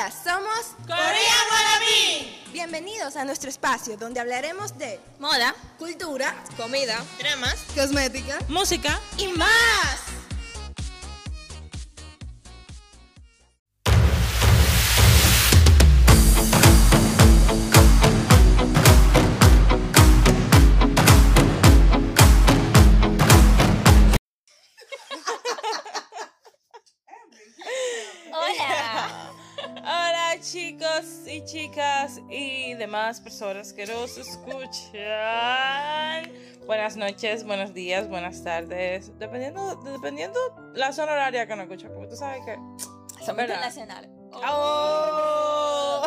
Hola, somos Korean Wannabe. Bienvenidos a nuestro espacio donde hablaremos de moda, cultura, comida, dramas, cosmética música y más. Hola chicos y chicas y demás personas que nos escuchan. Buenas noches, buenos días, buenas tardes, dependiendo la zona horaria que nos escuchan, porque tú sabes que somos internacionales. ¡Oh!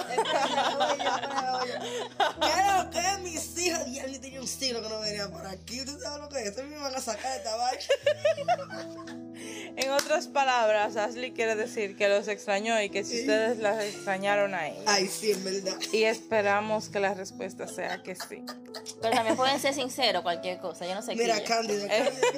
Creo que mis hijos, ya yo tenía un siglo que no venía por aquí. ¿Tú sabes lo que es? Me van a sacar de esta vaina. En otras palabras, Ashley quiere decir que los extrañó y que si ustedes las extrañaron a ella. Ay, sí, en verdad. Y esperamos que la respuesta sea que sí. Pero también pueden ser sinceros cualquier cosa, yo no sé qué. Mira, Cándida,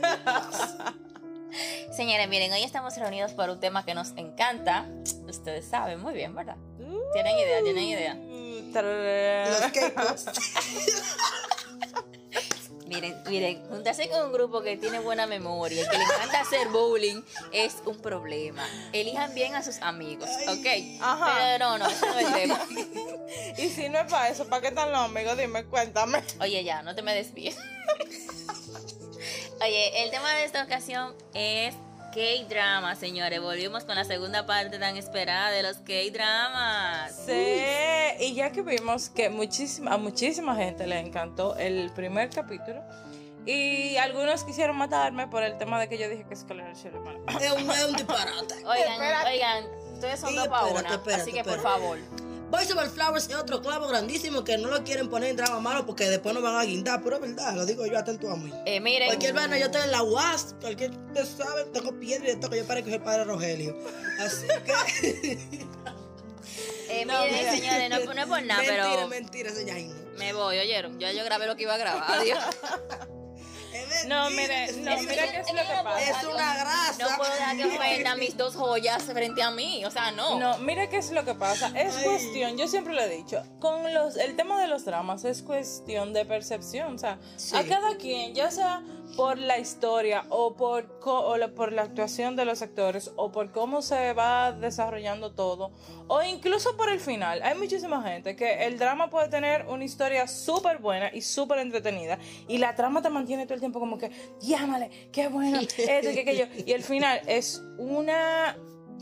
Señores, miren, hoy estamos reunidos por un tema que nos encanta. Ustedes saben muy bien, ¿verdad? ¿Tienen idea? Los K-Pops. Miren, juntarse con un grupo que tiene buena memoria y que le encanta hacer bowling es un problema. Elijan bien a sus amigos, ¿ok? Ajá. Pero no, ese no es el tema. Y si no es para eso, ¿para qué están los amigos? Dime, cuéntame. Oye, ya, no te me desvíes. Oye, el tema de esta ocasión es K-drama, señores. Volvimos con la segunda parte tan esperada de los K-dramas. Sí, y ya que vimos que a muchísima gente le encantó el primer capítulo, y algunos quisieron matarme por el tema de que yo dije que Escalera es hermano. Es un disparate. Oigan, ustedes son dos para una, así que por favor. Boys Over Flowers es otro clavo grandísimo que no lo quieren poner en drama malo porque después nos van a guindar, pero es verdad, lo digo yo, atento a mí. Miren. Cualquier vaina, yo estoy en la UAS, cualquier, ustedes saben, tengo piedra y de todo que yo parezco el padre Rogelio. Así que... miren, señores, no es por nada, pero... Mentira, señorino. Me voy, ¿oyeron? Ya yo grabé lo que iba a grabar, adiós. No, mira qué es lo que pasa. Es una grasa. No puedo dejar que ofendan mis dos joyas frente a mí, o sea, no. No, mira qué es lo que pasa. Es cuestión, yo siempre lo he dicho, con el tema de los dramas es cuestión de percepción. O sea, sí. A cada quien, ya sea por la historia o por la actuación de los actores o por cómo se va desarrollando todo o incluso por el final. Hay muchísima gente que el drama puede tener una historia súper buena y súper entretenida y la trama te mantiene todo el tiempo como que, llámale, qué bueno, esto y que aquello. Y el final es una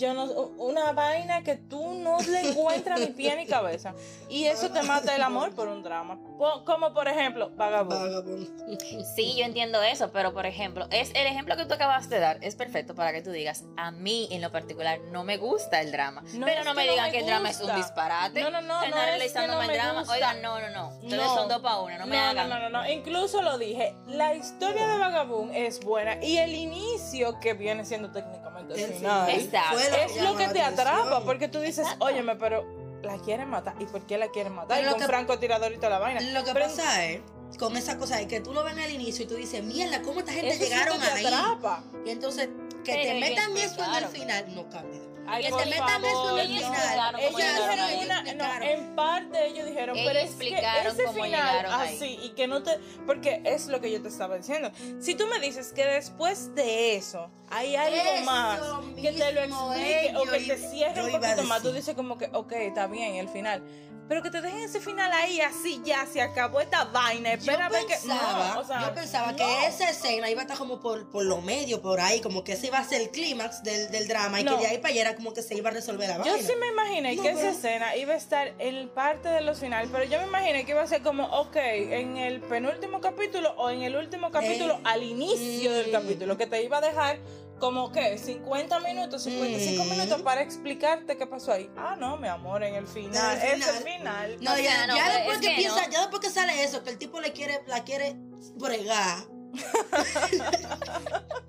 vaina que tú no le encuentras ni pie ni cabeza. Y eso te mata el amor por un drama. Como por ejemplo, Vagabond. Sí, yo entiendo eso, pero por ejemplo, es el ejemplo que tú acabas de dar es perfecto para que tú digas, a mí en lo particular no me gusta el drama. Pero no me digan que el drama es un disparate. No es que no me drama. gusta. Oigan, no. Ustedes son dos para una, no me hagan. No. Incluso lo dije, la historia de Vagabond es buena y el inicio que viene siendo técnicamente el final. Exacto. Es lo que te atrapa, porque tú dices, óyeme, pero la quieren matar. ¿Y por qué la quieren matar? Pero y con francotirador y toda la vaina. Lo que pasa es, con esa cosa, es que tú lo ves al inicio y tú dices, mierda, ¿cómo esta gente eso llegaron sí que te ahí? atrapa. Y entonces, que Pero te metan ellos eso en el explicaron. final, no cambia. Ay, Que por te metan eso favor, en el ellos final. explicaron Ellos cómo llegaron ahí. dijeron en parte ellos dijeron, Ellos pero es explicaron que ese cómo final llegaron ahí. así y que no te, porque es lo que yo te estaba diciendo. Si tú me dices que después de eso hay algo Eso más que te lo mismo, explique o que te yo cierre un iba a poquito más, tú decir. dices como que, ok, está bien, el final. Pero que te dejen ese final ahí, así ya, se acabó esta vaina. Espera a ver que. No, o sea, yo pensaba no. que esa escena iba a estar como por lo medio, por ahí, como que ese iba a ser el clímax del drama y No. que de ahí para allá era como que se iba a resolver la vaina. Yo sí me imaginé No, que esa pero- escena iba a estar en parte de los finales, pero yo me imaginé que iba a ser como, ok, en el penúltimo capítulo o en el último capítulo, al inicio del capítulo, que te iba a dejar como que 50 minutos, 55 minutos para explicarte qué pasó ahí. Ah, no, mi amor, en el final, En el ese final. No, O sea, ya, no, ya pero después es que que piensa, no. ya después que sale eso, que el tipo la quiere bregar.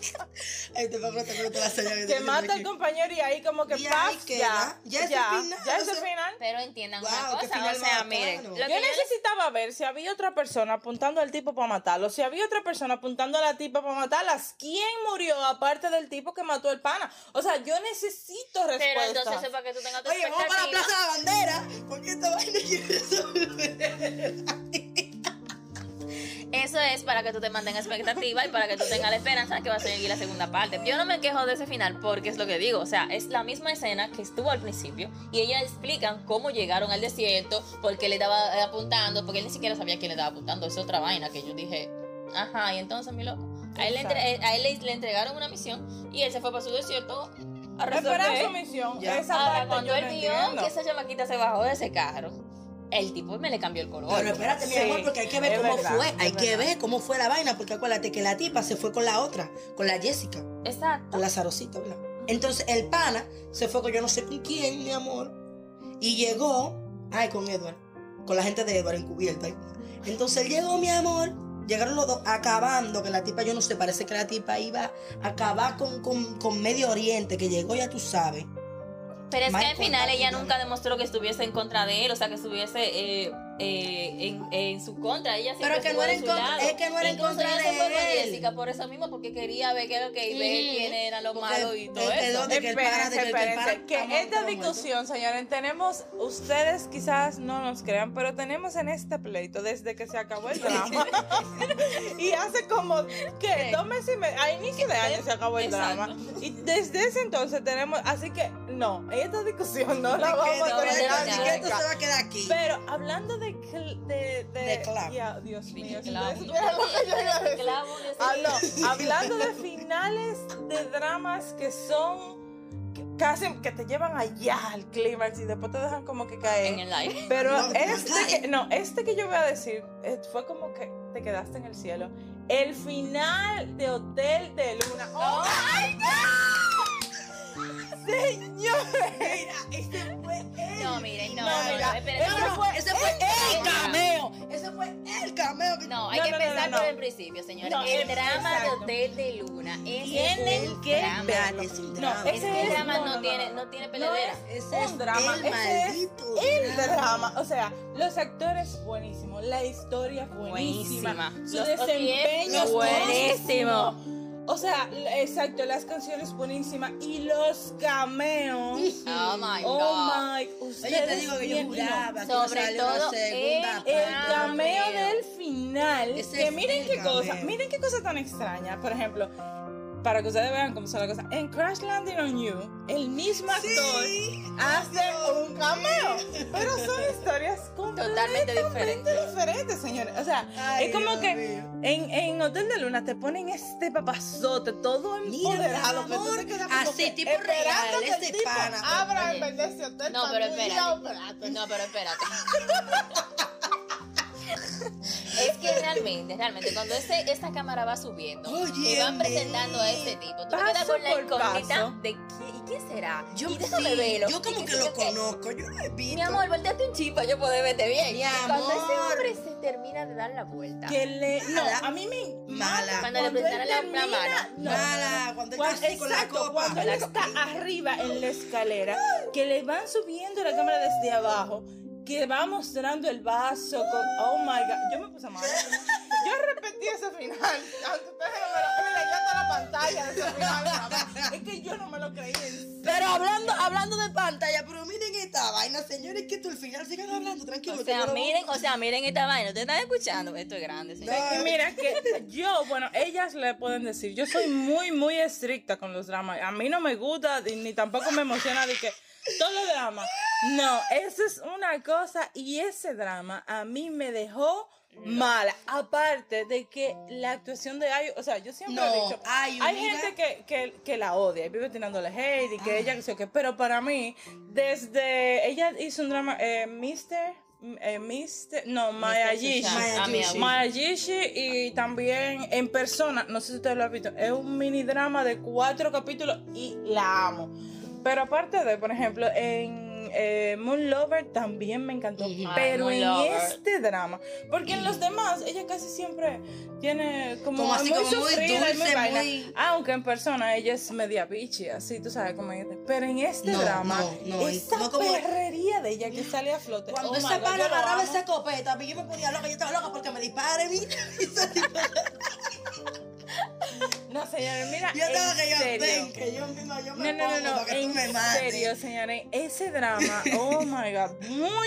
Ay, te pongo la señal Que mata al compañero y ahí como que Y ahí paz, queda. Ya es el final, ya es o el sea, final. Pero entiendan Wow, una qué cosa, final o sea, más miren, bacano. lo Yo que necesitaba ver si había otra persona apuntando al tipo para matarlo, si había otra persona apuntando a la tipa para matarlas. ¿Quién murió aparte del tipo que mató el pana? O sea, yo necesito Pero respuestas. entonces eso es para que tú tengas tu Oye, vamos para la expectativa. Plaza de la Bandera, porque esta vaina quiere resolver. Eso es para que tú te mantengas expectativa y para que tú tengas la esperanza de que va a seguir la segunda parte. Yo no me quejo de ese final porque es lo que digo. O sea, es la misma escena que estuvo al principio y ellas explican cómo llegaron al desierto, por qué le estaba apuntando, porque él ni siquiera sabía quién le estaba apuntando. Es otra vaina que yo dije, ajá, y entonces, mi loco. A él le entregaron una misión y él se fue para su desierto a Esperar su resolver. misión. Ya. Esa Ahora, parte cuando yo él no vio entiendo. que esa chamaquita se bajó de ese carro, el tipo me le cambió el color. Pero espérate, mi Sí, amor, porque hay que ver es cómo verdad, fue. es Hay que verdad. ver cómo fue la vaina, porque acuérdate que la tipa se fue con la otra, con la Jessica, Exacto. con la Zarosita, ¿verdad? Entonces el pana se fue con yo no sé con quién, mi amor, y llegó, con Edward, con la gente de Edward encubierta. ¿eh? Entonces él llegó, mi amor, llegaron los dos acabando, que la tipa, yo no sé, parece que la tipa iba a acabar con Medio Oriente, que llegó, ya tú sabes. Pero es que al Michael final ella Jackson. nunca demostró que estuviese en contra de él, o sea, que estuviese en su contra. Ella siempre Pero que no estuvo era de en su contra- lado. es que no era en Incluso contra ella de se fue con él. Jessica por eso mismo, porque quería ver qué es lo que y ver quién era lo Porque malo y todo él quedó eso. de que el pana- Espérense, de que el pana espérense, que estaba esta muerto. discusión, señores, tenemos, ustedes quizás no nos crean, pero tenemos en este pleito desde que se acabó el drama. Y hace como, ¿qué? 2 meses y medio, a inicio de año se acabó el Exacto. drama. Y desde ese entonces tenemos, así que no, esta discusión no la Que vamos a no, terminar no, esto nunca. se va a quedar aquí. Pero hablando de Club. ya, Dios mío, si Clavo. ustedes supieran lo que yo iba a decir. Clavo, Dios mío. Hablando de finales de dramas que son casi que te llevan allá al clímax y después te dejan como que caer. En el live. Pero No, este que yo voy a decir fue como que te quedaste en el cielo. El final de Hotel de Luna. ¡Oh, my God! Señores, Mira, ese fue él. No, miren, no, No, mira, espérense. Ese fue el cameo. Ese fue el cameo. que- No, hay No, que no, no, empezar no, por no. el principio, señores. No, el drama exacto. de Hotel de Luna. Ese Tienen es el que drama. verlo. Es un No, drama. Es que el drama no tiene peladera. Ese es un drama, el ese es maldito el drama. O sea, los actores buenísimos, la historia buenísima, Buenísima. su Los desempeño OTF, buenísimo. O sea, exacto, las canciones buenísimas y los cameos. Oh my Oh God. my, Oye, ustedes te digo que yo bien- juraba que Sobre iba a salir una todo segunda El Ah, cameo cameo. del final, Ese que es miren el qué cosa, cameo. miren qué cosa tan extraña. Por ejemplo, para que ustedes vean cómo son las cosas, en Crash Landing on You, el mismo actor hace un cameo, pero son historias Totalmente diferentes. diferentes, señores. O sea, Ay, es como Dios que mío. en Hotel de Luna te ponen este papazote todo Mira, empoderado, mi que tú amor, te quedas como así, que tipo esperando real, que el ese tipo pana. abra Oye, en vez de ese hotel. No, para pero tú ir espérate. a operarte. No, pero espérate. Es que realmente, cuando esta cámara va subiendo y van presentando a este tipo, tú te Paso quedas con la por incógnita paso. de quién, ¿y quién será? Yo, y déjame sí, verlo. yo como Y que qué sé lo yo qué. conozco, yo lo he visto. Mi amor, volteate un chip para yo poder verte bien. Mi Y cuando ese amor. hombre se termina de dar la vuelta. Que le. No, Mala. a mí me. Mala. Cuando le él presentaron la termina- mano. no. Mala, cuando está así con la Exacto, copa. cuando él está arriba en la escalera, que le van subiendo la cámara desde abajo, que va mostrando el vaso con. Oh my God. Yo me puse mal. Yo repetí ese final. Aunque ustedes no me lo. Mira, ya está la pantalla de ese final. ¿sabes? Es que yo no me lo creí en serio. Pero hablando de pantalla, pero miren esta vaina, señores, que tú al final sigan hablando, tranquilo. O que yo sea, lo- miren esta vaina. ¿Ustedes están escuchando? Esto es grande, señor. Y mira que yo, bueno, ellas le pueden decir, yo soy muy estricta con los dramas. A mí no me gusta ni tampoco me emociona de que todo lo drama. No, eso es una cosa y ese drama a mí me dejó mala. Aparte de que la actuación de Ayu, o sea, yo siempre he No, dicho, Ayu, hay mira. gente que la odia y vive tirándole hate y que ella que sé yo qué, pero para mí, desde ella hizo un drama, Mayagishi. Mayagishi. Mayagishi y también en persona, no sé si ustedes lo han visto, es un mini drama de 4 capítulos y la amo. Pero aparte de, por ejemplo, en Moon Lover también me encantó. Pero Moon en Lover. este drama, porque en los demás ella casi siempre tiene como Como así, muy como muy sufrida y muy dulce, vaina. muy- Aunque en persona ella es media bitchy, así tú sabes cómo ella. Pero en este No, drama, no, esa no como- perrería de ella que sale a flote. Cuando Oh my esa God, pana yo lo agarraba amo. esa copeta, yo me ponía loca, yo estaba loca porque me disparen, mira. Ese tipo- No, señores, mira, Yo estaba en que yo serio. ven, que yo misma yo me No, pongo para que tú en me mates. serio, señores, ese drama, oh my God,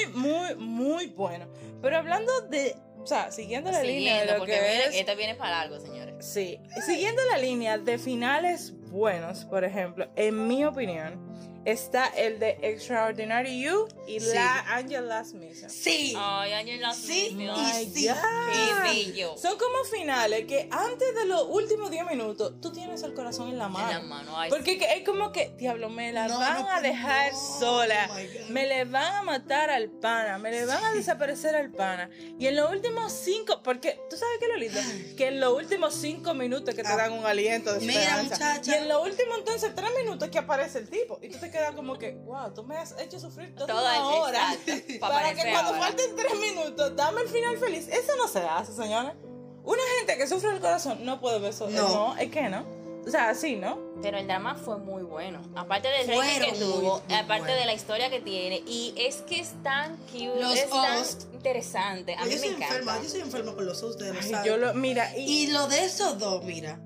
muy bueno. Pero hablando de, o sea, siguiendo la línea de Siguiendo, lo porque que mira es, que esto viene para algo, señores. sí, siguiendo la línea de finales buenos, por ejemplo, en mi opinión, está el de Extraordinary You y Sí. la Angel Last Mission. Sí. Ay, años las Sí, Mission. y My sí. God. Qué bello. Son como finales que antes de los últimos 10 minutos tú tienes el corazón en la mano. En la mano, ay, Porque es como que, diablo, me la No, van no, a dejar no, sola. oh my God. Me le van a matar al pana. Me le van a desaparecer al pana. Y en los últimos 5, porque tú sabes que es lo lindo, que en los últimos 5 minutos que te dan un aliento de Mira, esperanza. muchacha. Y en los últimos entonces 3 minutos que aparece el tipo. Y tú te quedas como que, wow, tú me has hecho sufrir toda Toda una hora. exacto, pa' Para que aparecer cuando ahora. falten 3 minutos, dame el final feliz. Eso no se hace, señores. Una gente que sufre el corazón no puede ver eso. No. Es que no. O sea, sí, ¿no? Pero el drama fue muy bueno. Aparte del Fueron rating que tuvo, muy aparte buenos. de la historia que tiene. Y es que es tan cute, Los es tan hosts. interesante. A mí yo me soy encanta. enferma, yo soy enferma con los ustedes lo Ay, saben. yo lo, mira, Y lo de esos dos, mira,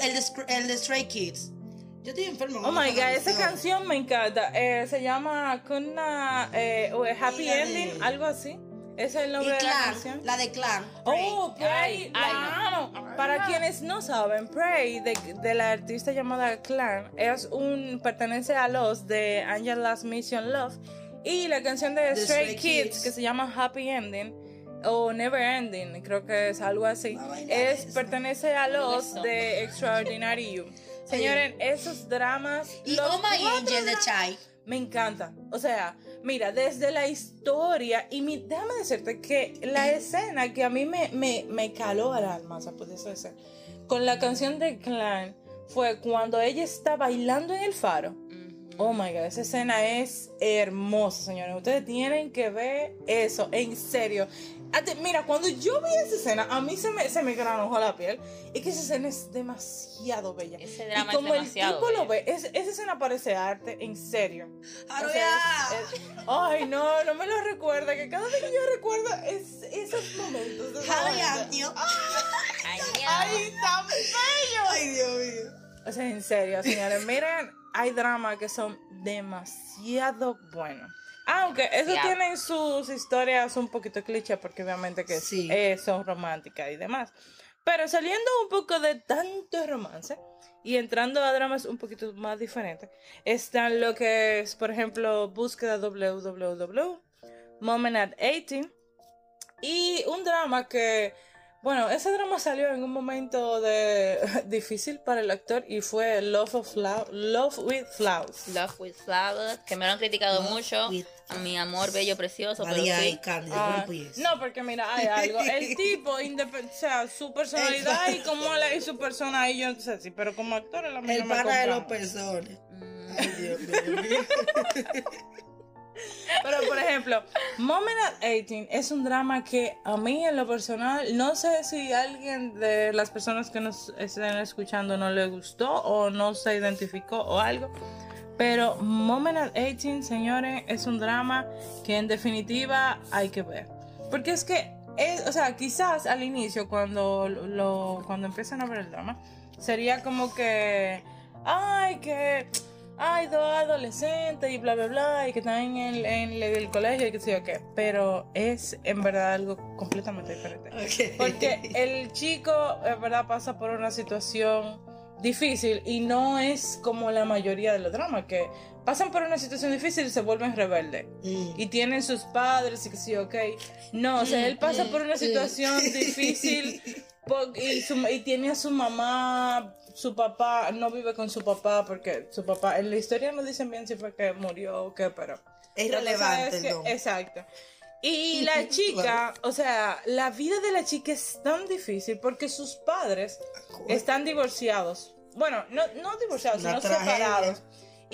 el de Stray Kids. Yo estoy enferma oh con my esa God, esa canción me encanta. Se llama Kuna Happy Y la de- Ending, algo así. Ese es el Y nombre de la Clan, canción. la de Clan. Oh, Pray, Ay, la amo. Para quienes no saben, Pray, de la artista llamada Clan, pertenece a los de Angel Last Mission Love. Y la canción de The Stray Stray Kids, Kids. que se llama Happy Ending, o Never Ending, creo que es algo así, Va a bailar eso. pertenece a los Eso. de Extraordinary You. Señores, esos dramas. Y los Oh My 4 Angel de dramas Chai. me encanta. O sea, mira, desde la historia, y déjame decirte que la escena que a mí me caló al alma, o sea, pues eso es, con la canción de Clan, fue cuando ella está bailando en el faro. Oh my God, esa escena es hermosa, señores. Ustedes tienen que ver eso, en serio. Mira, cuando yo vi esa escena, a mí se me granujó la piel. Es que esa escena es demasiado bella. Ese drama y como es demasiado el tipo lo bello. ve, esa escena parece arte, en serio. O sea, Hallelujah. ay, no me lo recuerda, que cada vez que yo recuerdo esos momentos. de esa vaina. Hallelujah. Ay, Ay, tan bello. Ay, Dios mío. O sea, en serio, señores, miren, hay dramas que son demasiado buenos. Aunque eso Demasiado. tienen sus historias un poquito cliché, porque obviamente que Sí. son románticas y demás. Pero saliendo un poco de tanto romance y entrando a dramas un poquito más diferentes, están lo que es, por ejemplo, Búsqueda WWW, Moment at 18, y un drama que, bueno, ese drama salió en un momento difícil para el actor y fue Love with Flowers. Love with Flowers, que me lo han criticado Love mucho. with- A mi amor bello, precioso, pero María y sí. Candy, Ah, de yes. no, porque mira, hay algo. El tipo, o sea, su personalidad y cómo él y su persona ahí, yo no sé si, pero como actor, él a mí El no me pana de los compra. pezones. Mm, Ay, Dios mío. Pero, por ejemplo, Moment at 18 es un drama que a mí en lo personal, no sé si a alguien de las personas que nos estén escuchando no le gustó o no se identificó o algo, pero Moment at 18, señores, es un drama que en definitiva hay que ver. Porque es que, o sea, quizás al inicio cuando empiezan a ver el drama, sería como que, ay, dos adolescentes y bla, bla, bla, y que están en el colegio y qué sé yo qué. Pero es en verdad algo completamente diferente. Ok. Porque el chico, en verdad, pasa por una situación difícil y no es como la mayoría de los dramas, que pasan por una situación difícil y se vuelven rebeldes. Y tienen sus padres y que sí, ok. No, o sea, él pasa por una situación difícil y tiene a su mamá. Su papá no vive con su papá porque su papá, en la historia no dicen bien si fue que murió o qué, pero Es la cosa relevante es que- el don. exacto. Y la chica, o sea, la vida de la chica es tan difícil porque sus padres están divorciados. Bueno, no divorciados, Una sino tragedia. separados.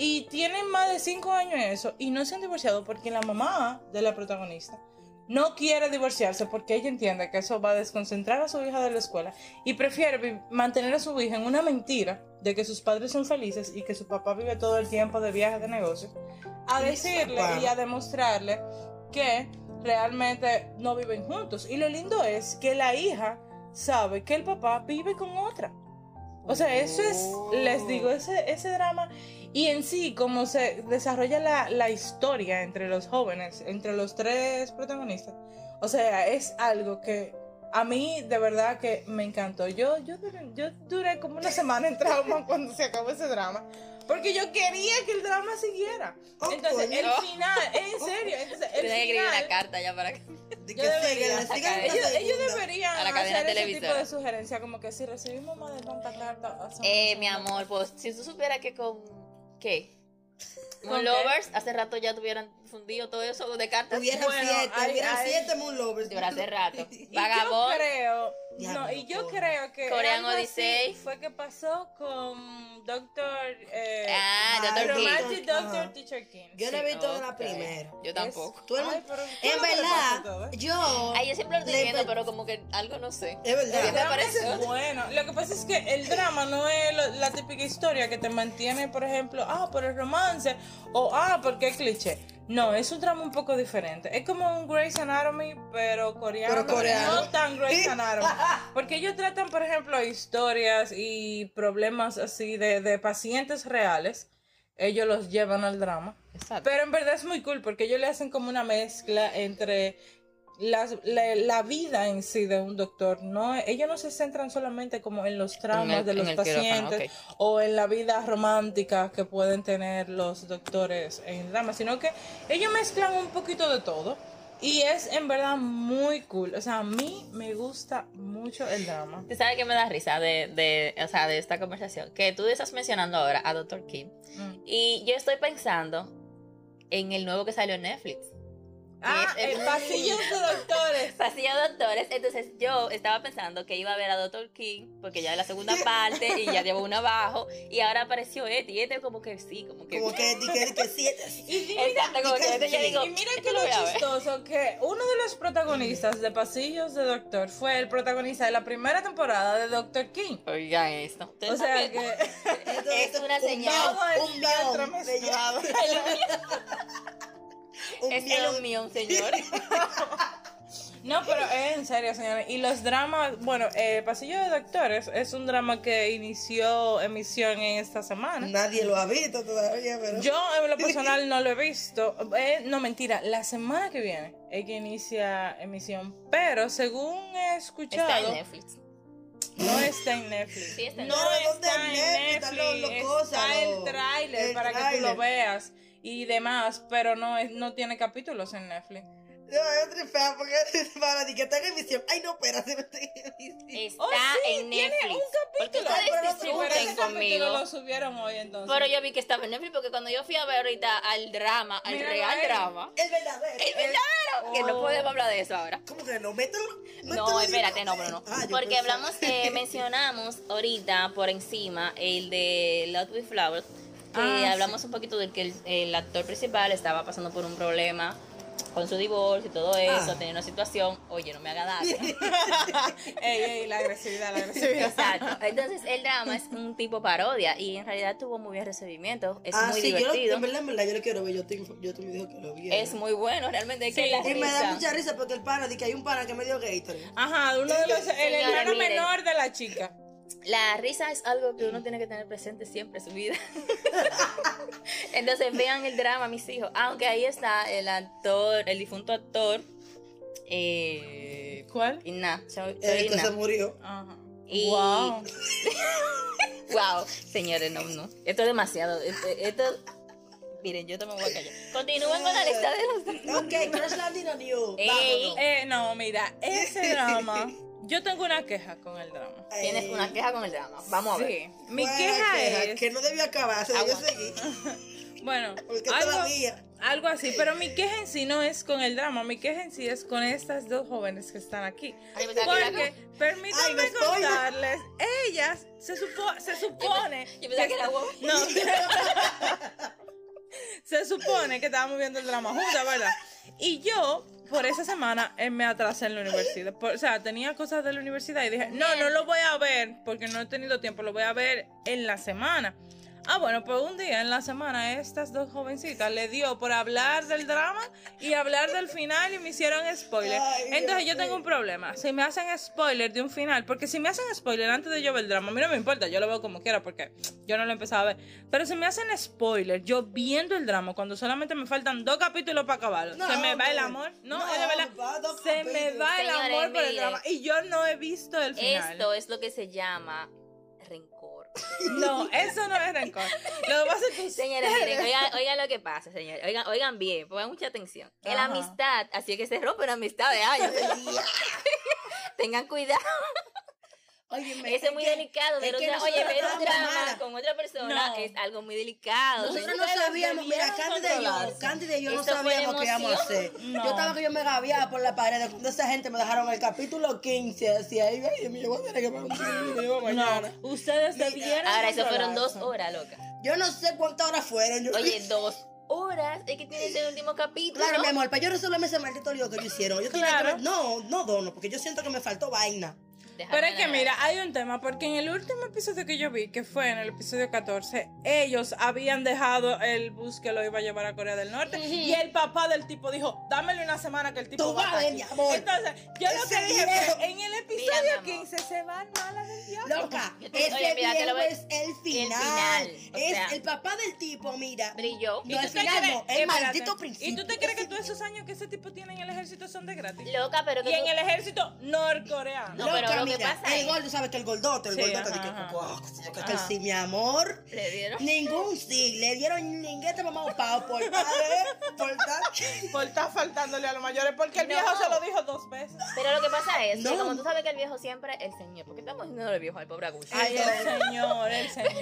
y tienen más de 5 años en eso y no se han divorciado porque la mamá de la protagonista no quiere divorciarse porque ella entiende que eso va a desconcentrar a su hija de la escuela y prefiere mantener a su hija en una mentira de que sus padres son felices y que su papá vive todo el tiempo de viajes de negocio, a decirle y a demostrarle que realmente no viven juntos. Y lo lindo es que la hija sabe que el papá vive con otra. O sea, eso es, les digo, ese drama y en sí, cómo se desarrolla la historia entre los jóvenes, entre los 3 protagonistas. O sea, es algo que a mí de verdad que me encantó. Yo duré como una semana en trauma cuando se acabó ese drama. Porque yo quería que el drama siguiera. Entonces, el final, en serio, entonces, el Tienes que escribir final... una carta ya para que... De Yo que debería, sigan ellos deberían a la cadena hacer ese televisora. tipo de sugerencia, como que si recibimos más de tanta carta, Mi amor, pues si tú supieras que con... ¿Qué? ¿Con Moon qué? Lovers, hace rato ya tuvieran fundido todo eso de cartas. Hubieran Bueno, 7, hay- hubieran hay- 7 Moon Lovers. Pero hace rato. Y Vagabond. yo creo, Diablo, y yo coño. creo que Korean algo así Odyssey. fue que pasó con Doctor Dr. King. Romantic Ajá. Doctor Teacher King. Yo no he visto de la Ok. primera. Yo tampoco. Tú eres- Ay, pero tú en no ves verdad, todo, ¿eh? yo. Ay, yo siempre lo estoy le- viendo, pero como que algo no sé. Es verdad. El drama pareció? es bueno. Lo que pasa es que el drama no es la típica historia que te mantiene, por ejemplo, por el romance o porque es cliché. No, es un drama un poco diferente. Es como un Grey's Anatomy, pero coreano. Pero coreano. No tan Grey's Anatomy. Porque ellos tratan, por ejemplo, historias y problemas así de pacientes reales. Ellos los llevan al drama. Exacto. Pero en verdad es muy cool porque ellos le hacen como una mezcla entre la vida en sí de un doctor. No, ellos no se centran solamente como en los traumas de los en el quirófano, pacientes ok. o en la vida romántica que pueden tener los doctores en el drama, sino que ellos mezclan un poquito de todo y es en verdad muy cool. O sea, a mí me gusta mucho el drama. ¿Tú sabes qué me da risa de esta conversación? Que tú estás mencionando ahora a Dr. King. Y yo estoy pensando en el nuevo que salió en Netflix. El pasillo de doctores. Pasillo de doctores. Entonces yo estaba pensando que iba a ver a Dr. King, porque ya es la segunda parte y ya llevo una abajo. Y ahora apareció y este como que sí, como que... Como que 7. Y Exacto, como que este ya digo, Y mira este que lo lo voy a ver. chistoso que uno de los protagonistas de Pasillos de Doctor fue el protagonista de la primera temporada de Doctor King. Oigan esto. O sea que Es una señal. todo está entremezclado. Es el unión, señores. No, pero es en serio, señores. Y los dramas, bueno, Pasillo de Doctores es un drama que inició emisión en esta semana. Nadie lo ha visto todavía, pero. Yo en lo personal no lo he visto. No, mentira, la semana que viene es que inicia emisión. Pero según he escuchado, Está en Netflix. no está en Netflix. Sí, está en No Netflix. ¿Dónde está en Netflix? Están Netflix. los Está cosas, el tráiler el para que tú tráiler. lo veas y demás, pero no tiene capítulos en Netflix. No, es trifea porque para ti que está en emisión. Ay, no, espérate, no está en emisión. Está Oh, sí, en tiene Netflix. un Porque capítulo. ustedes Pero no, Sí, pero discuten ese capítulo conmigo. lo subieron hoy entonces. Pero yo vi que estaba en Netflix porque cuando yo fui a ver ahorita al drama, al Míralo real ahí. drama, El verdadero. el verdadero, que no Oh. podemos hablar de eso ahora. ¿Cómo que no? Mételo. No, espérate, no, pero no. Ah, yo Porque pensaba- hablamos, mencionamos ahorita por encima el de Love with Flowers, que hablamos un poquito de que el actor principal estaba pasando por un problema con su divorcio y todo eso, tenía una situación, oye, no me haga daño. Ey, la agresividad. Exacto. Entonces, el drama es un tipo parodia y en realidad tuvo muy bien recibimiento, es muy sí, divertido. en verdad, yo lo quiero ver. Yo te me dijo que lo viera. Es muy bueno, realmente es que Sí, la Y me da risa. mucha risa porque el pana, di que hay un pana que me dio Gatorade. Ajá, uno de los, el Señores, hermano miren. menor de la chica. La risa es algo que uno tiene que tener presente siempre en su vida. Entonces vean el drama, mis hijos. Aunque ahí está el actor, el difunto actor. ¿Cuál? Inna, El que Inna. se murió. Ajá. Y- Wow. Wow, señores, no. Esto es demasiado. Esto. Miren, yo también me voy a callar. Continúen con la lista de los. Ok, Crash Landing on You. Ey. Vámonos. No, mira, ese drama. Yo tengo una queja con el drama. Tienes una queja con el drama. Vamos a ver. Sí. Mi ¿Cuál queja es. que no debió acabar, se debió Aguanta. seguir. Bueno, Porque algo, todavía. algo así, pero mi queja en sí no es con el drama, mi queja en sí es con estas dos jóvenes que están aquí. Ay, pensaba que Porque, era- permítanme Ay, no spoiler. contarles, ellas se supone Yo pensaba que era huevo. no, Se supone que estábamos viendo el drama juntas, ¿verdad? Y yo, por esa semana, me atrasé en la universidad. O sea, tenía cosas de la universidad y dije, no lo voy a ver porque no he tenido tiempo, lo voy a ver en la semana. Ah, bueno, pues un día en la semana estas dos jovencitas le dio por hablar del drama y hablar del final y me hicieron spoiler. Entonces yo tengo un problema. Si me hacen spoiler de un final, porque si me hacen spoiler antes de yo ver el drama, a mí no me importa, yo lo veo como quiera porque yo no lo he empezado a ver. Pero si me hacen spoiler yo viendo el drama cuando solamente me faltan 2 capítulos para acabarlo, se me va el amor. No, es de verdad. Se me va el amor por el drama y yo no he visto el final. Esto es lo que se llama rencor. No, eso no es rencor. Lo que pasa es que Señores, miren, oigan lo que pasa, señores. Oigan bien, pongan mucha atención. Que la amistad, así es que se rompe una amistad de años. Tengan cuidado. Óyeme, Eso es muy delicado. Ver ver un drama con otra persona es algo muy delicado. Nosotros no sabíamos, mira, Cándida y yo no sabíamos qué íbamos a hacer. No. Yo estaba que yo me gaviaba por la pared cuando esa gente me dejaron el capítulo 15, decía, ay, me voy a tener que ver un video mañana. No, ustedes debieron. Ahora, eso fueron 2 horas, loca. Yo no sé cuántas horas fueron. Oye, 2 horas es que tiene ese último capítulo. Claro, mi amor, para yo resolverme ese maldito lío que ellos hicieron. Yo tenía que ver, no, porque yo siento que me faltó vaina. Pero es que mira, hay un tema, porque en el último episodio que yo vi, que fue en el episodio 14, ellos habían dejado el bus que lo iba a llevar a Corea del Norte y el papá del tipo dijo, dámele una semana que el tipo va a estar aquí. Mi amor. Entonces, yo lo que dije viejo. fue, en el episodio 15 se van malas del diablo. Loca, Oye, ese mira, que lo viejo ves- es el final. final, o Es sea. el papá del tipo, mira. Brilló. No, el final no, el maldito ¿Y principio. tú te crees que todos esos años que ese tipo tiene en el ejército son de gratis? Loca, pero que Y en tú- el ejército norcoreano. No, pero lo que mira, pasa el es- gordo, ¿sabes que el gordote? El Sí, gordote, ajá, de que, ajá. que sí, mi amor. le dieron. Ningún sí, le dieron linguete mamá o pao por tal. Por estar faltándole a los mayores, porque el No. viejo se lo dijo 2 veces. Pero lo que pasa es que No. como tú sabes que el viejo siempre, el señor, ¿por qué estamos diciendo el viejo al pobre Agucho? Ay, el señor. Él Ese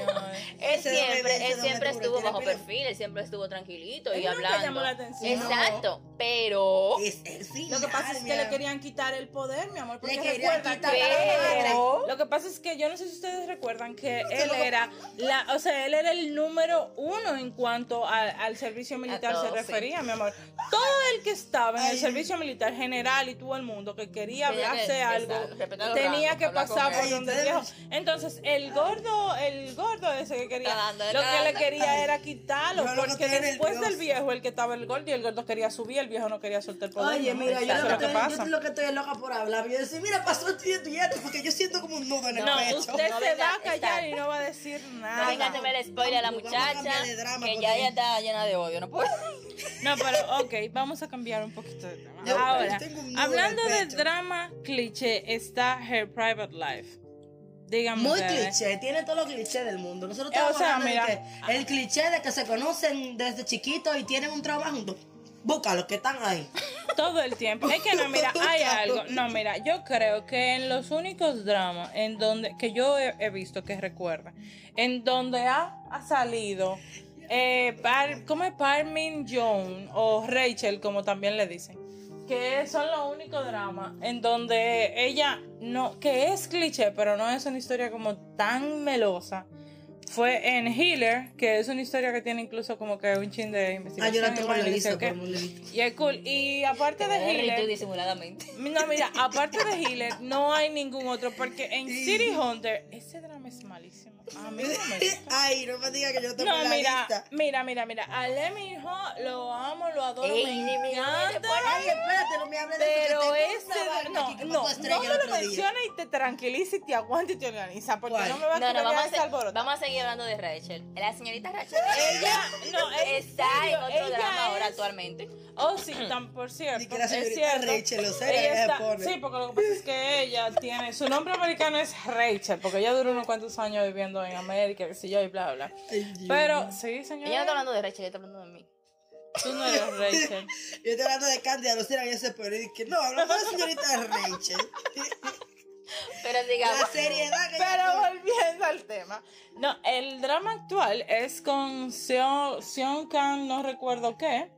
siempre doble estuvo tiene bajo pila. perfil, él siempre estuvo tranquilito y Él nunca hablando. llamó la atención. Exacto, pero Es el final. Lo que pasa es que le querían quitar el poder, mi amor. Porque Le querían recuerda quitar que la madre. Lo que pasa es que yo no sé si ustedes recuerdan que él era él era el número 1 en cuanto al servicio militar todo, se refería, mi amor. Todo el que estaba en el servicio militar general y todo el mundo que quería Tenía que hacer algo respetar los tenía rangos, que hablar con pasar por él. donde el viejo. Entonces, el gordo ese que quería, Está dando de lo que le cara. quería era quitarlo, Yo lo que porque estoy después nerviosa. del viejo, el que estaba el gordo y el gordo quería subir, el viejo no quería soltar el poder. Oye, mi amor. mira, yo Eso es lo que pasa. lo que estoy loca por hablar. Yo decía, mira, pasó esto y esto y esto, porque yo siento como un nudo en el No, pecho. usted No se venga, va a callar está. y no va a decir no nada. venga a hacerme el spoiler a la Vamos a muchacha, cambiar de drama, que porque- ya ella está llena de odio, no puede. No, pero ok, vamos a cambiar un poquito de tema. Yo Ahora, tengo un nudo hablando en el de pecho. drama cliché, está Her Private Life. Díganme Muy ustedes. cliché, tiene todos los clichés del mundo. Nosotros O estamos sea, hablando mira. de que el cliché de que se conocen desde chiquitos y tienen un trabajo juntos. Búscalos, que están ahí. Todo el tiempo. Es que no, mira, hay algo. No, mira, yo creo que en los únicos dramas en donde que yo he visto que recuerda, en donde ha salido ¿cómo es Parmin Jones o Rachel, como también le dicen? Que son los únicos dramas en donde ella no, que es cliché, pero no es una historia como tan melosa. Fue en Healer, que es una historia que tiene incluso como que un chin de investigación. yo la tengo en la y lista, sé qué. pero no la he visto. Y es cool. Y aparte de Tú Healer, disimuladamente. no, mira, aparte de Healer, no hay ningún otro, porque en City Hunter, ese drama es malísimo. A mí no me gusta. Ay, no me digas que yo tengo No, en la lista. mira, a Lemmy Ho lo amo, lo adoro, Ey, me Lemmy Ho, encanta. Ay, espérate, no me hables de Pero eso. que tengo ese, una vaina aquí que no pasó Estrella me el lo otro día. menciones y te tranquiliza y te aguanta y te organiza, porque ¿Cuál? no me va a No, quedar vamos ese alboroto. vamos a seguir hablando de Rachel. La señorita Rachel Ella, no, en está serio, en otro ella drama ahora es- actualmente. Oh, sí, por cierto. Ni que la es señorita cierto. Rachel, o sea, Ella ella se está- pone. Sí, porque lo que pasa es que ella tiene. Su nombre americano es Rachel, porque ella duró unos cuantos años viviendo en América, qué sé yo, y bla, bla. Ay, Dios. Pero, sí, Ella no señora. está hablando de Rachel, ella está hablando de mí. Tú no eres Rachel. Yo estoy hablando de Candy, a Lucía, y ese pero que no, hablamos de la señorita Rachel. Pero digamos. La seriedad que Pero yo- volviendo al tema. No, el drama actual es con Seon Kang, no recuerdo qué.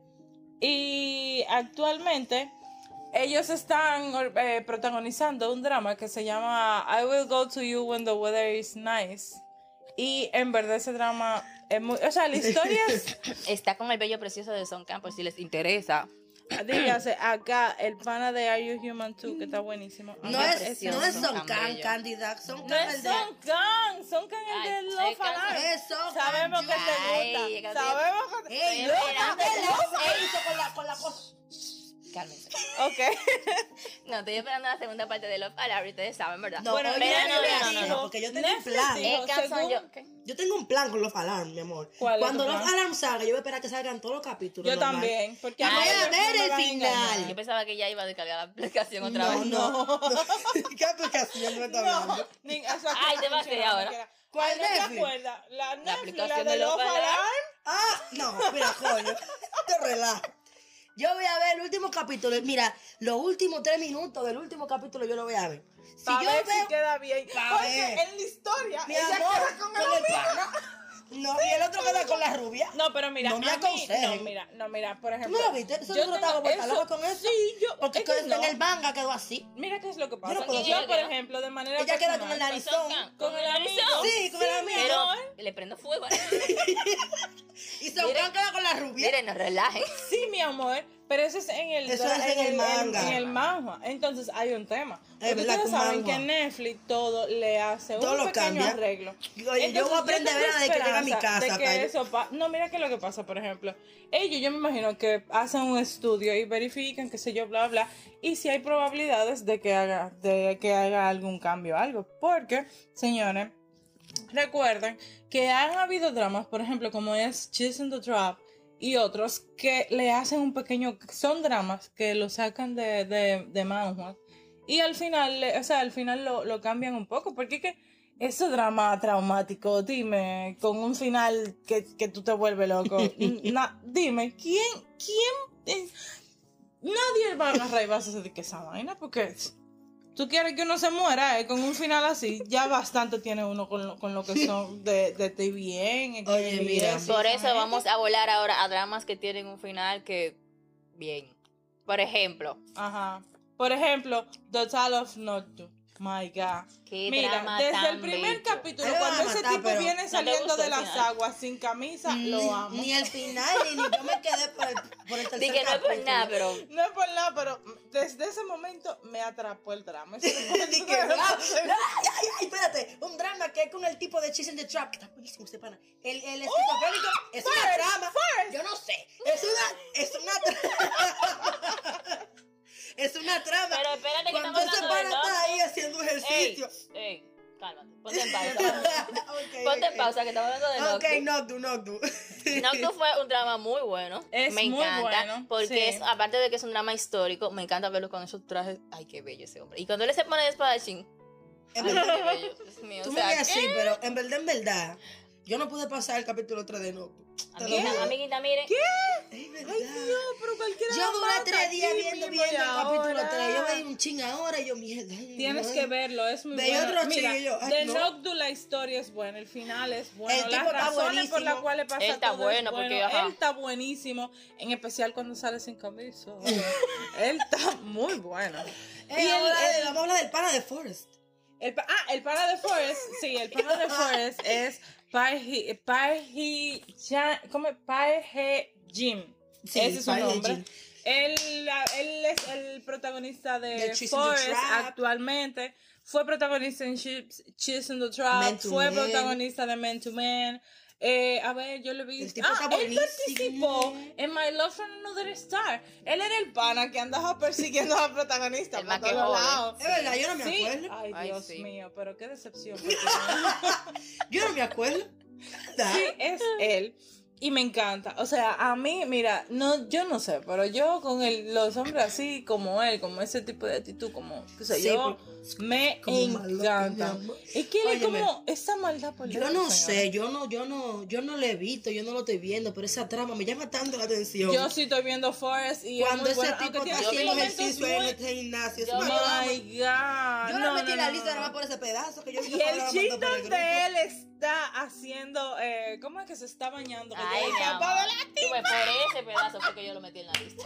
Y actualmente ellos están protagonizando un drama que se llama I Will Go to You When the Weather is Nice. Y en verdad ese drama es muy... O sea, la historia es... Está con el bello precioso de Son Campos, si les interesa. Dígase, acá el pana de Are You Human 2, que está buenísimo. No Acá es, no es Son Son Can Can, bello. Candida. Son No Can es el de... Son Can, Son Can el Ay, de Love chicas, Alarm. Es Son Sabemos que Can. te Ay, gusta. que Sabemos que te ¡Ey, Pero loca! era- ¿Qué loca hizo con la cosa? Cálmense. Ok. No, estoy esperando la segunda parte de Love Alarm, ustedes saben, ¿verdad? No, Bueno, oye, mira, no, Netflix no, no, dijo- porque yo tengo un Netflix plan. dijo, Canson según- yo. ¿Qué? Yo tengo un plan con Love Alarm, mi amor. ¿Cuál es Cuando tu Love plan? Alarm salga, yo voy a esperar que salgan todos los capítulos. Yo normal. también. Porque Y voy a después ver me el van a engañar. final. Yo pensaba que ya iba a descargar la aplicación otra vez. No. ¿Qué aplicación me está hablando? No, Ay, te va a quedar ahora. ¿Cuál Ay, ¿no te Netflix? acuerdas? La Netflix, aplicación la de de Love Love Alarm. Alarm. Ah, no, mira, coño. Te relajo. Yo voy a ver el último capítulo. Mira, los últimos 3 minutos del último capítulo yo lo voy a ver. Si Pa' yo ver veo. si queda bien. Pa' Porque ver. en la historia, Mi ella amor, queda con el amigo. pana. No, y el otro queda con la rubia. No, pero mira, No me a mí, aconsejen. no, mira, por ¿Tú ejemplo. no lo viste? Eso yo no estaba tengo vuelta eso- loca con eso. Sí, yo. Porque es que en no. el manga quedó así. Mira qué es lo que pasa. no puedo Yo, creer. por ejemplo, de manera Ella queda personal, con el narizón. con el amigo. Sí, con el amigo. Pero amor. le prendo fuego. Y Sonkan queda con la rubia. Miren, no relajen. Sí, mi amor, pero eso es en el, Eso es en el manga. En el manga. Entonces hay un tema. Es Porque verdad, ustedes con saben manga. que Netflix todo le hace Todo un lo pequeño cambia. arreglo. Oye, yo voy a aprender a ver desde que llegue a mi casa. De que Cayo. eso no, mira qué es lo que pasa, por ejemplo. Ellos, yo me imagino que hacen un estudio y verifican, qué sé yo, bla, bla. Y si hay probabilidades de que haga algún cambio, algo. Porque, señores, recuerden que han habido dramas, por ejemplo, como es Chasing the Trap y otros que le hacen un pequeño, son dramas que lo sacan de manhwa y al final, al final lo cambian un poco, porque es que ese drama traumático, dime, con un final que tú te vuelves loco, dime, ¿quién? Nadie va a agarrar y va a hacer que esa vaina, porque tú quieres que uno se muera con un final así, ya bastante tiene uno con lo que son de TVN. Oye, mira. Por eso vamos a volar ahora a dramas que tienen un final que bien. Por ejemplo, Ajá. Por ejemplo, The Tale of Noctu. My God. qué Mira, drama desde tan el primer bello. capítulo, Ahí lo van cuando a ese matar, tipo pero viene ¿no te saliendo gustó de el las final? aguas sin camisa, lo amo. Ni el final, ni yo me quedé por el tercer Di que no es por capítulo. nada, pero No es por nada, pero desde ese momento me atrapó el drama. Di que, ay, espérate, un drama que es con el tipo de Chasing the Trap, que está buenísimo este pana. El esquizofrénico es una trama. Yo no sé. Es una trama. Es una trama. Pero espérate que Cuando estamos ese hablando de pana está Noctu. ahí haciendo ejercicio. Ey, cálmate. Ponte en pausa. Ponte en pausa que estamos hablando de Ok, Noctu. Noctu. Noctu fue un drama muy bueno. Es me muy encanta. bueno, Porque sí. es, aparte de que es un drama histórico, me encanta verlo con esos trajes. Ay, qué bello ese hombre. Y cuando él se pone de espadachín. En Ay, verdad, qué bello. Dios mío. tú O me sea, ves así, pero en verdad, yo no pude pasar el capítulo 3 de Noctu. Te lo amiguita, juro. amiguita, miren. Es verdad. No, pero cualquiera Yo lo duré mata 3 días aquí viendo mismo y el capítulo ahora. 3. Yo veía un ching ahora y yo, mierda. ay, Tienes no. que verlo, es muy Veía bueno. otro Mira, chillo, ay, de no. Noctu la historia es buena, el final es bueno, El tipo las está razones por buenísimo. las cuales pasa Él está todo bueno, es porque, ajá. él está buenísimo, en especial cuando sale sin camisa. Él está muy bueno. Y Vamos a hablar del pana de Forrest. el pana de Forrest, sí, el pana de Forrest es Parhee Jim. Sí, Ese es su Parhee nombre. Jim. Él es el protagonista De de Chasing the Forrest Trap. actualmente. Fue protagonista en Chasing the Trap. Men to Fue Men. protagonista de Men to Men. A ver, yo lo vi. El tipo está él buenísimo. participó en My Love from Another Star. Él era el pana que andaba persiguiendo a la protagonista El por más que todos jode. lados. Es verdad, yo no me Sí. acuerdo. Ay, Ay, Dios sí. mío, pero qué decepción. Yo no me acuerdo. Sí, es él. Y me encanta. O sea, a mí, mira, no, yo no sé, pero yo con los hombres así como él, como ese tipo de actitud, como, qué sé Sí, yo, me como malo, encanta. mi amor. Es que él es Óyeme, como esa maldad por Yo dentro, no señora. sé, yo no lo he visto, yo no lo estoy viendo, pero esa trama me llama tanto la atención. Yo sí estoy viendo Forrest y Cuando es muy ese bueno, tipo aunque está tiene haciendo momentos ejercicio muy- en este gimnasio, es Yo una me- trama. My God. Yo no, no metí no, la no, lista no. nada más por ese pedazo que yo vi Y que el Fabiola mandó chito por el de grupo. él está haciendo, ¿cómo es que se está bañando? Que Ay, tiene mi capa amor. de la Tú ves, por ese pedazo fue que yo lo metí en la lista.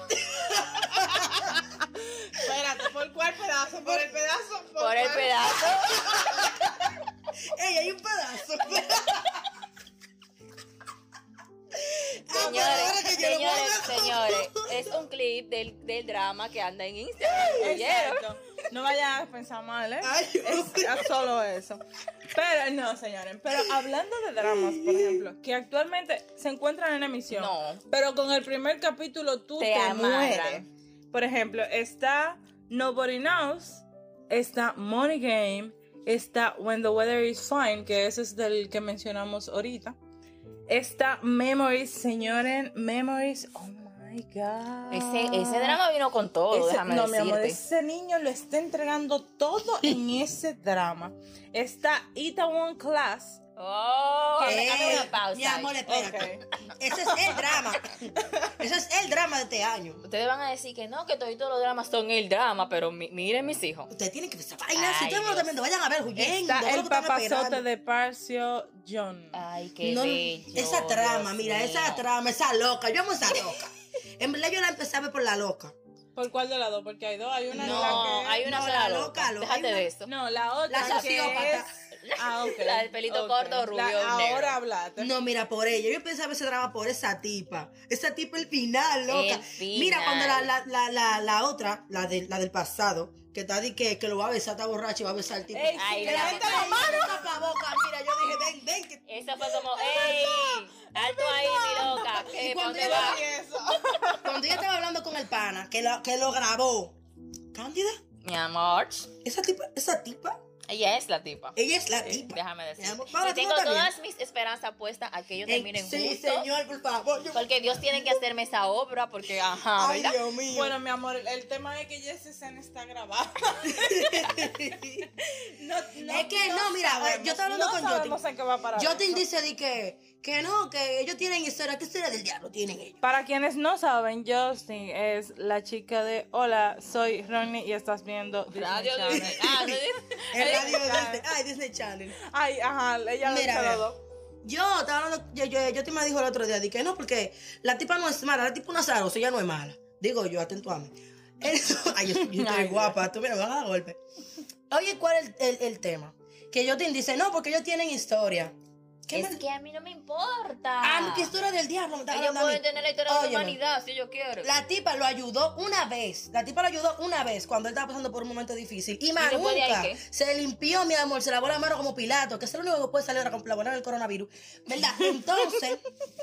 Espérate, ¿por cuál pedazo? ¿Por el pedazo? Por el cuál? pedazo. ¡Ey, hay un pedazo! Señores, es un clip del drama que anda en Instagram. ¿Oyeron? Exacto. No vayan a pensar mal, ¿eh? Ay, Es solo eso. Pero no, señores. Pero hablando de dramas, por ejemplo, que actualmente se encuentran en emisión. No. Pero con el primer capítulo tú Te te amarran. mueres. Por ejemplo, está Nobody Knows, está Money Game, está When the Weather is Fine, que ese es del que mencionamos ahorita. Está Memories, señores, Memories. Oh my God. Ese drama vino con todo, déjame no, decirte. mi amor, ese niño lo está entregando todo en ese drama. Está Itaewon Class. Oh, déjame una pausa. Mi amor, espérate. Ok. Ese es el drama. Ese es el drama de este año. Ustedes van a decir que no, que todos los dramas son el drama, pero miren mis hijos. Ustedes tienen que esa vaina. Ay, Si ustedes no lo Dios. están viendo, vayan a ver, huyendo. Está el lo que están papazote esperando. de Parcio John. Ay, qué No, bello. esa trama, Dios mira, mío. esa trama, esa loca. Yo amo esa loca. En verdad, yo la empecé a ver por la loca. ¿Por cuál de las dos? Porque hay dos. Hay una en No, la que... hay una No, sola la loca. loca, Déjate hay una- de eso. No, la otra La que sociópata. es... Ah, ok. La del pelito corto, rubio, negro. Ahora hablaste. No, mira, por ella. Yo empecé a ver ese drama por esa tipa. Esa tipa el final, loca. El final. Mira, cuando la otra, la del pasado, que está di que lo va a besar, está borracha y va a besar al tipo. Ey, Ay, que la- levanta la mano. Tapaboca. Mira, yo dije, ven, que... Esa fue como, ¡ey! Alto ahí, mi loca. Y ¿Qué? ¿Para cuando dónde ella va? Y eso. Cuando ella estaba hablando con el pana, que lo grabó. Cándida, Mi amor. esa tipa, Ella es la tipa. ella es la tipa. Déjame Mi decir. amor, ahora Y tú tengo también. todas mis esperanzas puestas a que ellos terminen Sí, juntos. señor, por favor. Porque Dios tiene que hacerme esa obra, porque, ajá, Ay, ¿verdad? Dios mío. Bueno, mi amor, el tema es que ya esa escena está grabada. Es que no, mira, yo estaba hablando con No sabemos Jotin. en qué va a parar. Jotin dice de que no, que ellos tienen historia. ¿Qué historia del diablo tienen ellos? Para quienes no saben, Justin es la chica de Hola, soy Ronnie y estás viendo Disney Radio Channel. Disney. Ah, ¿no? El radio de Disney. Ay, Disney Channel. Ay, ajá, ella lo Mira, hizo ve. los dos. Yo estaba hablando, yo te me dijo el otro día, di que no, porque la tipa no es mala, la tipa es una azarosa, ella no es mala. Digo yo, atento a mí. Ay, yo estoy Ay, guapa, tú mira, me vas a dar golpe. Oye, ¿cuál es el tema? Que Jotin dice, no, porque ellos tienen historia. ¿Qué Es me- que a mí no me importa. Ah, ¿qué historia del diablo? Me estás Ellos hablando a mí. pueden tener la historia de la Óyeme. humanidad si ellos quieren. La tipa lo ayudó una vez. La tipa lo ayudó una vez cuando él estaba pasando por un momento difícil. Y más después de ahí nunca qué? se limpió, mi amor, se lavó la mano como Pilato, que es lo único que puede salir ahora con la buena del coronavirus. ¿Verdad? Entonces,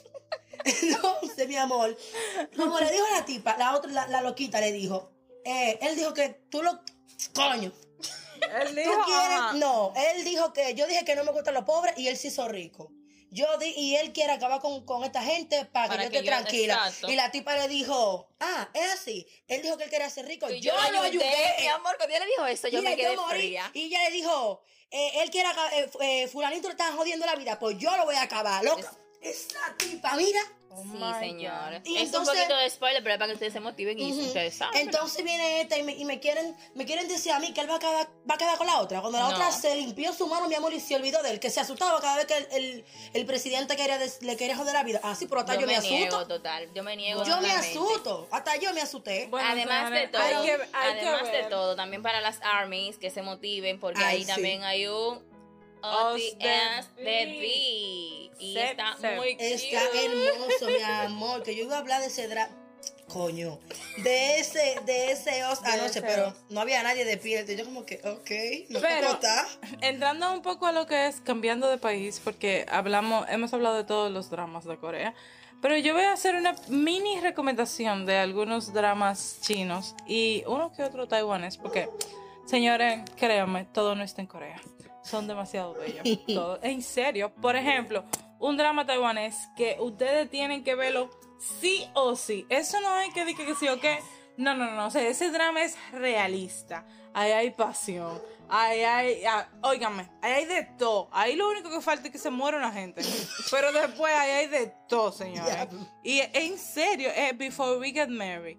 mi amor, como le dijo a la tipa, la otra, la loquita le dijo, él dijo que tú lo... Coño. Él ¿Tú dijo, quieres? ajá. No, él dijo que yo dije que no me gustan los pobres y él se hizo rico. Y él quiere acabar con esta gente para que Para yo que esté yo- tranquila. exacto. Y la tipa le dijo, es así. Él dijo que él quería ser rico. Y yo lo ayudé. mi amor, cuando ella le dijo eso, yo Mira, me quedé morí. fría. Y ella le dijo, él quiere fulanito le están jodiendo la vida, pues yo lo voy a acabar. Loca. Esa tipa, mira. Oh Sí, my señores. Y Es entonces- un poquito de spoiler, pero es para que ustedes se motiven y Ujú. ustedes saben. Entonces viene esta y me quieren decir a mí que él va a quedar con la otra. Cuando la No. otra se limpió su mano, mi amor, y se olvidó de él, que se asustaba cada vez que el presidente le quería joder la vida. Así, pero hasta yo me niego asusto. total. Yo me niego Yo me totalmente. asusto. Hasta yo me asusté. Bueno, Además de señores, todo, hay que además de ver. todo, también para las armies que se motiven, porque Ay, ahí sí. también hay un Us OTS the de Bee. B. Y Sep, está sep. muy Está cute. hermoso, mi amor. Que yo iba a hablar de ese coño. De ese os anoche, ese pero os. no había nadie despierto. Y yo como que, ok, no Pero- puedo estar. Entrando un poco a lo que es cambiando de país, porque hemos hablado de todos los dramas de Corea, pero yo voy a hacer una mini recomendación de algunos dramas chinos y uno que otro taiwanés, porque, señores, créanme, todo no está en Corea. Son demasiado bellos. Todo. En serio, por ejemplo, un drama taiwanés que ustedes tienen que verlo sí o sí. Eso no hay que decir que sí o qué. No. O sea, ese drama es realista. Ahí hay pasión. Óigame, ahí hay de todo. Ahí lo único que falta es que se muera una gente. Pero después ahí hay de todo, señores. Diablo. Y en serio, Before We Get Married.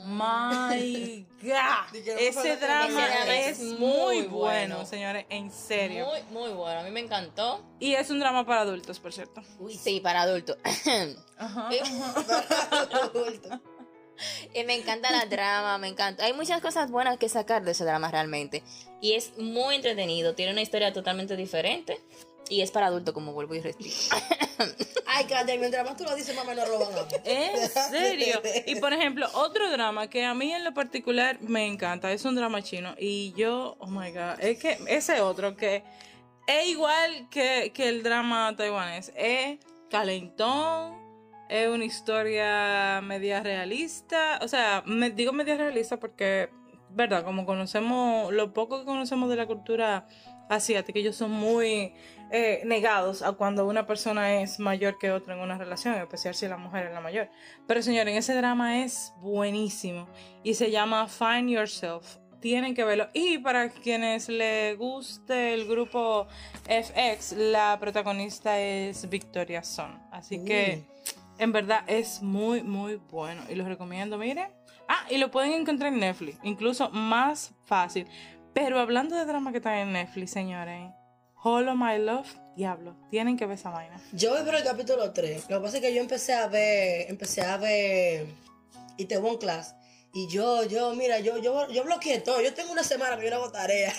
My God. Di que no Ese fue drama Ese drama es es muy muy bueno, bueno. señores, en serio. Muy, muy bueno. A mí me encantó. Y es un drama para adultos, por cierto. Uy, Sí, para adultos. Ajá. Me encanta la drama, me encanta. Hay muchas cosas buenas que sacar de ese drama realmente. Y es muy entretenido, tiene una historia totalmente diferente. Y es para adultos, como vuelvo y repito. Ay, Katia, mientras más tú lo dices, mamá, no lo van a ver. ¿En serio? Y por ejemplo, otro drama que a mí en lo particular me encanta, es un drama chino. Y yo, oh my God, es que ese otro que es igual que el drama taiwanés. Es calentón, es una historia media realista. O sea, digo media realista porque, verdad, como conocemos, lo poco que conocemos de la cultura asiática, ellos son muy negados a cuando una persona es mayor que otra en una relación, en especial si la mujer es la mayor. Pero señores, ese drama es buenísimo y se llama Find Yourself. Tienen que verlo. Y para quienes les guste el grupo FX, la protagonista es Victoria Sun. Así que en verdad es muy, muy bueno. Y lo recomiendo, miren. Y lo pueden encontrar en Netflix. Incluso más fácil. Pero hablando de drama que está en Netflix, señores. Hollow My Love, diablo. Tienen que ver esa vaina. Yo voy por el capítulo 3. Lo que pasa es que yo empecé a ver Itaewon Class. Y yo bloqueé todo. Yo tengo una semana que yo no hago tarea.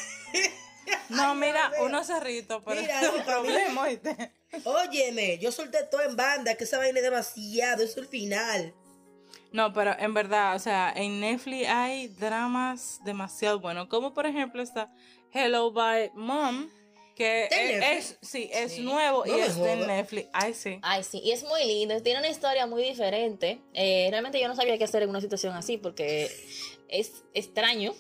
No, mira, unos cerritos, pero Mira, es un problema, ¿oíste? Óyeme, yo solté todo en banda, que esa vaina es demasiado, eso es el final. No, pero en verdad, o sea, en Netflix hay dramas demasiado buenos. Como por ejemplo está Hello by Mom, que ¿Está en es nuevo No y me está en jodas. Netflix. Ay, sí. Ay, sí, y es muy lindo, tiene una historia muy diferente. Realmente yo no sabía qué hacer en una situación así porque es extraño.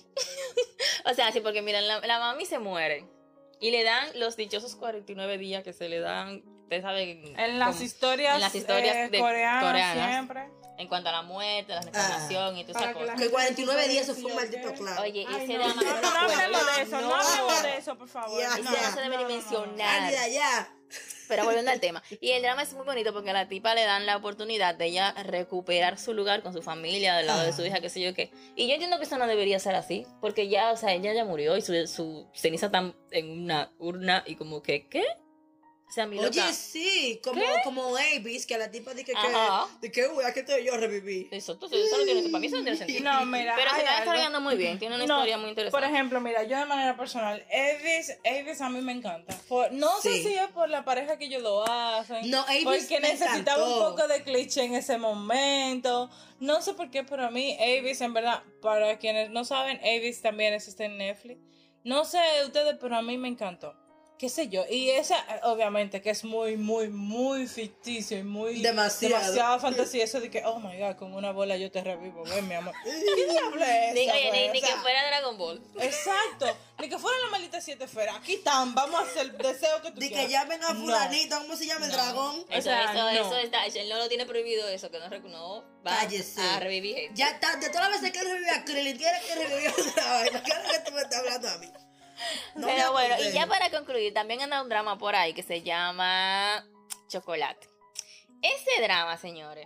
O sea, sí, porque miren, la mami se muere y le dan los dichosos 49 días que se le dan, ustedes saben. En las historias, de coreanas siempre. En cuanto a la muerte, la reencarnación y todas para esas que la cosas. Que 49 días eso fue un maldito ¿qué? claro. Oye, Ay, ese no, drama no, no hablemos de eso, no hablemos de eso. eso, por favor. Ya, Ese drama se debe ni mencionar. Cándida, ya. Pero volviendo al tema. Y el drama es muy bonito porque a la tipa le dan la oportunidad de ella recuperar su lugar con su familia, del lado de su hija, qué sé yo qué. Y yo entiendo que eso no debería ser así. Porque ya, o sea, ella ya murió y su ceniza está en una urna y como que, ¿qué? O sea, mi loca. Oye, sí, como Avis, que a la tipa dije Ajá. uy, aquí estoy yo, reviví. Eso no tiene, para mí eso no tiene sentido. No, mira, Pero se hay está algo. desarrollando muy bien, tiene una historia muy interesante. Por ejemplo, mira, yo de manera personal, Avis a mí me encanta. No sé Sí. si es por la pareja que ellos lo hacen. No, Avis porque me necesitaba encantó. un poco de cliché en ese momento. No sé por qué, pero a mí Avis, en verdad, para quienes no saben, Avis también está en Netflix. No sé ustedes, pero a mí me encantó. Qué sé yo, y esa obviamente que es muy, muy, muy ficticio y muy demasiada fantasía, eso de que, oh my God, con una bola yo te revivo, ven mi amor. ¿Qué diablo es eso, Oye, güey? ni O sea, que fuera Dragon Ball. exacto, ni que fuera la maldita 7 esferas, aquí están, vamos a hacer el deseo que tú Di quieras. que llamen a No. fulanito, ¿cómo se llama el dragón? O sea, no. Eso está, él no lo tiene prohibido eso, que no va Cállese. a revivir gente. Ya está, de todas las veces que él revivió a Krillin, tiene que revivir otra vaina. ¿Qué es lo que tú me estás hablando a mí? No me Pero bueno, acordé. y ya para concluir, también anda un drama por ahí que se llama Chocolate. Ese drama, señores,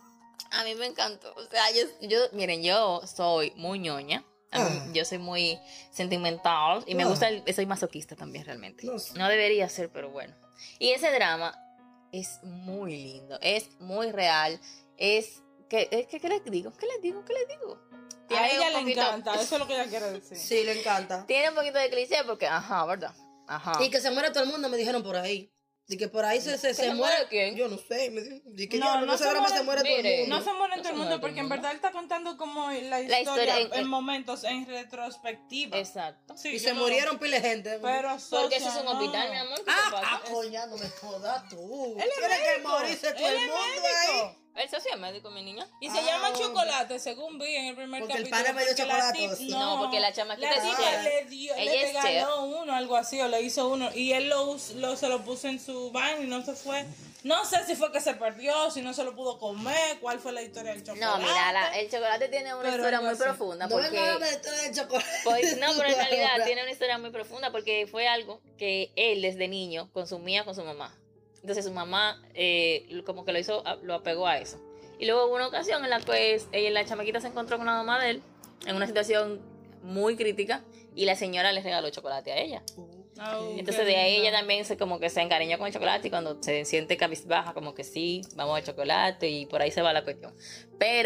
a mí me encantó. O sea, miren, yo soy muy ñoña. Yo soy muy sentimental y me gusta, soy masoquista también realmente. No debería ser, pero bueno. Y ese drama es muy lindo, es muy real, ¿qué les digo? ¿Qué les digo? A Tiene ella un le poquito- encanta, eso es lo que ella quiere decir. Sí, le encanta. Tiene un poquito de cliché porque, ¿verdad? Ajá. Y que se muere todo el mundo, me dijeron por ahí. De que por ahí se se muere. muere quién? Yo no sé. Me dijeron. De que No, ya, no no se se muere- se muere todo el mire, mundo. No se muere No todo el se mundo muere porque en todo el verdad él está contando como la La historia historia en momentos en retrospectiva. Exacto. Sí, Y yo se no- murieron pile de gente. Pero Porque eso es un socia, no. hospital, mi amor. ¿Qué te pasa? Coña, no me jodas tú. Él es Tiene que médico. morirse todo Él el es mundo médico. ahí. El socio es médico, mi niña. Y se llama Chocolate, según vi en el primer Porque el capítulo. pana me dio porque la chocolate, tip- sí. No, porque la chamaquita la es tipa chef. le Ella le es regaló uno, algo así, o le hizo uno. Y él se lo puso en su vaina y no se fue. No sé si fue que se perdió, si no se lo pudo comer, cuál fue la historia del chocolate. No, mira, el chocolate tiene una Pero historia algo muy así. profunda. No Porque, venga a hablar de todo el chocolate. no, pero en realidad tiene una historia muy profunda porque fue algo que él desde niño consumía con su mamá. Entonces su mamá como que lo apegó a eso. Y luego hubo una ocasión en la que la chamaquita se encontró con la mamá de él en una situación muy crítica y la señora le regaló chocolate a ella. Entonces de ahí ella también como que se encariñó con el chocolate y cuando se siente cabizbaja como que sí, vamos al chocolate y por ahí se va la cuestión. Pero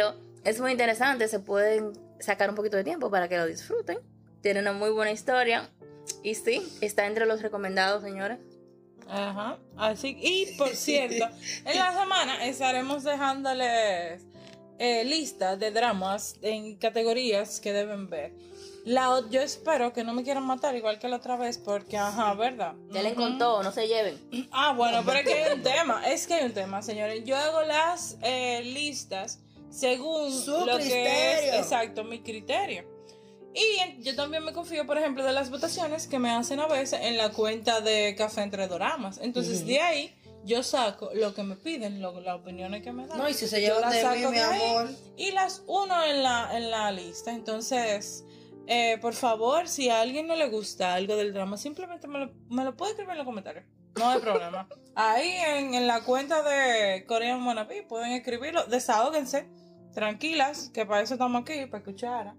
Es muy interesante, se pueden sacar un poquito de tiempo para que lo disfruten. Tiene una muy buena historia. Y sí, está entre los recomendados, señores. Ajá. Así, y por cierto, en la semana estaremos dejándoles listas de dramas en categorías que deben ver. Yo espero que no me quieran matar igual que la otra vez, porque, ajá, ¿verdad? Ya les contó, no se lleven. Ah, bueno, pero es que hay un tema. Es que hay un tema, señores. Yo hago las listas según Su lo criterio. que es, exacto, mi criterio. Y yo también me confío, por ejemplo, de las votaciones que me hacen a veces en la cuenta de Café Entre Doramas. Entonces, de ahí yo saco lo que me piden, las opiniones que me dan. No, y si se yo llevan las de saco mí, mi ahí amor. y las uno en la lista. Entonces, por favor, si a alguien no le gusta algo del drama, simplemente me lo puede escribir en los comentarios. No hay problema. Ahí en la cuenta de Korean Wannabe pueden escribirlo. Desahóguense. Tranquilas, que para eso estamos aquí, para escucharla.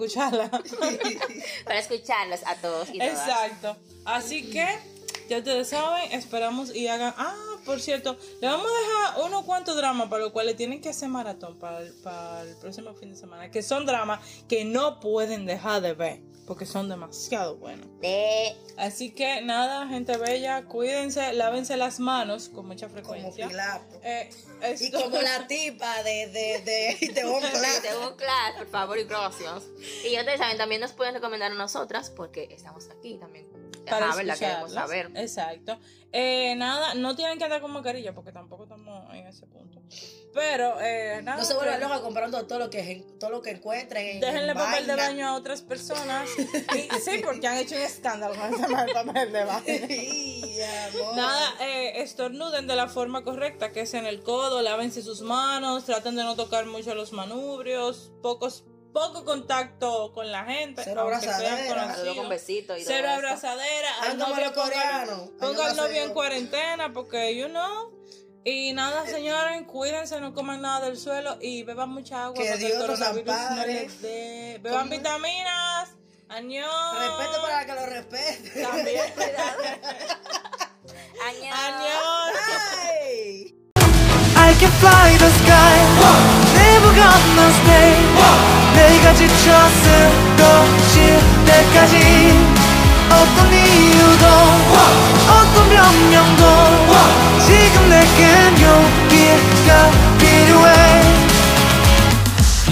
Para escucharlos a todos y todas. Exacto. Así que, ya ustedes saben, esperamos y hagan... Ah, por cierto, le vamos a dejar unos cuantos dramas para los cuales tienen que hacer maratón para el próximo fin de semana, que son dramas que no pueden dejar de ver, porque son demasiado buenos. Así que nada, gente bella, cuídense, lávense las manos con mucha Como frecuencia. Pilato. Esto- Y como la tipa de un clase. De un class, por favor, y gracias. Y ya ustedes saben, también nos pueden recomendar a nosotras, porque estamos aquí también. para ¿verdad? Queremos escucharlas. saber. Exacto. Nada, no tienen que andar con mascarilla porque tampoco estamos en ese punto. Pero, nada. No se vuelvan locas comprando todo lo que encuentren. Déjenle en papel de vaina. baño a otras personas. Y, sí, porque han hecho un escándalo con ese mal papel de baño. Sí, amor. Nada, estornuden de la forma correcta, que es en el codo, lávense sus manos, traten de no tocar mucho los manubrios, poco contacto con la gente. Cero aunque sean abrazadera. conocidos. Saludos con besitos y todo Cero eso. abrazadera. al Ando novio como los coreanos. Ponga al Ando novio en cero. cuarentena porque, you know. Y nada, señores, cuídense, no coman nada del suelo y beban mucha agua Que para Dios el los coronavirus no ampare. les dé. Beban ¿Cómo? vitaminas. Añón. Respeto para que lo respete. También, cuidado. Año. Añón. Ay. I can fly the sky Never gonna stay 내가 지쳤을 것일 때까지 어떤 이유도 어떤 변명도 지금 내겐 용기가 필요해